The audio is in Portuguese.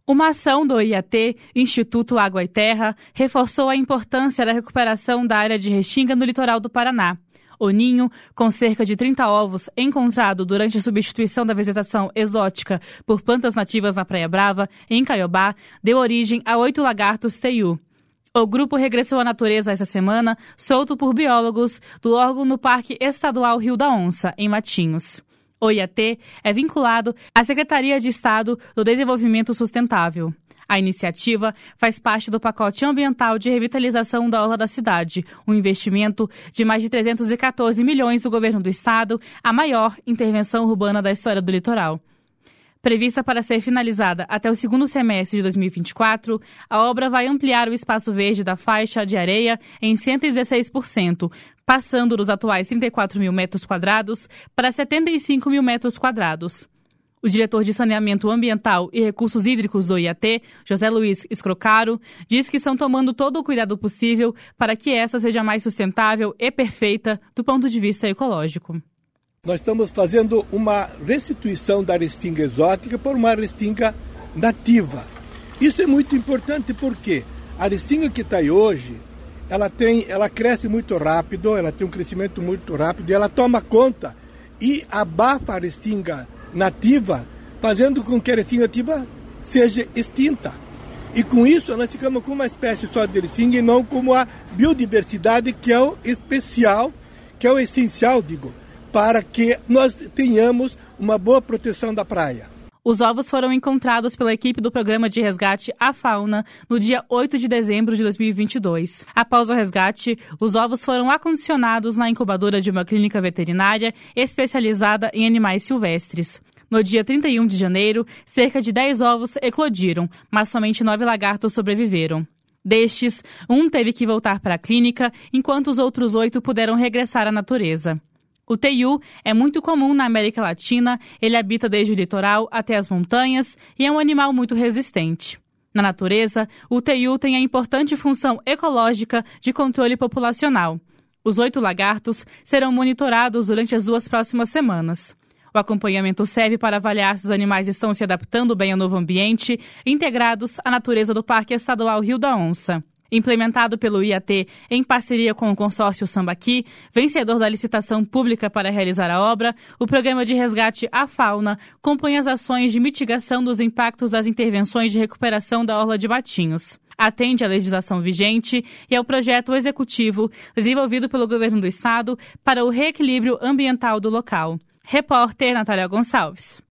Uma ação do IAT, Instituto Água e Terra, reforçou a importância da recuperação da área de restinga no litoral do Paraná. O ninho, com cerca de 30 ovos, encontrado durante a substituição da vegetação exótica por plantas nativas na Praia Brava, em Caiobá, deu origem a 8 lagartos TEIU. O grupo regressou à natureza essa semana, solto por biólogos do órgão no Parque Estadual Rio da Onça, em Matinhos. O IAT é vinculado à Secretaria de Estado do Desenvolvimento Sustentável. A iniciativa faz parte do pacote ambiental de revitalização da orla da cidade, um investimento de mais de 314 milhões do governo do estado, a maior intervenção urbana da história do litoral. Prevista para ser finalizada até o segundo semestre de 2024, a obra vai ampliar o espaço verde da faixa de areia em 116%, passando dos atuais 34 mil metros quadrados para 75 mil metros quadrados. O diretor de Saneamento Ambiental e Recursos Hídricos do IAT, José Luiz Escrocaro, diz que estão tomando todo o cuidado possível para que essa seja mais sustentável e perfeita do ponto de vista ecológico. Nós estamos fazendo uma restituição da restinga exótica por uma restinga nativa. Isso é muito importante porque a restinga que está aí hoje, ela cresce muito rápido, ela tem um crescimento muito rápido e ela toma conta e abafa a restinga nativa, fazendo com que a restinga nativa seja extinta. E com isso nós ficamos com uma espécie só de restinga e não como a biodiversidade que é o especial, que é o essencial, para que nós tenhamos uma boa proteção da praia. Os ovos foram encontrados pela equipe do Programa de Resgate à Fauna no dia 8 de dezembro de 2022. Após o resgate, os ovos foram acondicionados na incubadora de uma clínica veterinária especializada em animais silvestres. No dia 31 de janeiro, cerca de 10 ovos eclodiram, mas somente 9 lagartos sobreviveram. Destes, um teve que voltar para a clínica, enquanto os outros 8 puderam regressar à natureza. O TEIU é muito comum na América Latina, ele habita desde o litoral até as montanhas e é um animal muito resistente. Na natureza, o TEIU tem a importante função ecológica de controle populacional. Os 8 lagartos serão monitorados durante as 2 próximas semanas. O acompanhamento serve para avaliar se os animais estão se adaptando bem ao novo ambiente, integrados à natureza do Parque Estadual Rio da Onça. Implementado pelo IAT em parceria com o consórcio Sambaqui, vencedor da licitação pública para realizar a obra, o Programa de Resgate à Fauna compõe as ações de mitigação dos impactos das intervenções de recuperação da orla de Matinhos. Atende à legislação vigente e ao projeto executivo desenvolvido pelo governo do estado para o reequilíbrio ambiental do local. Repórter Natália Gonçalves.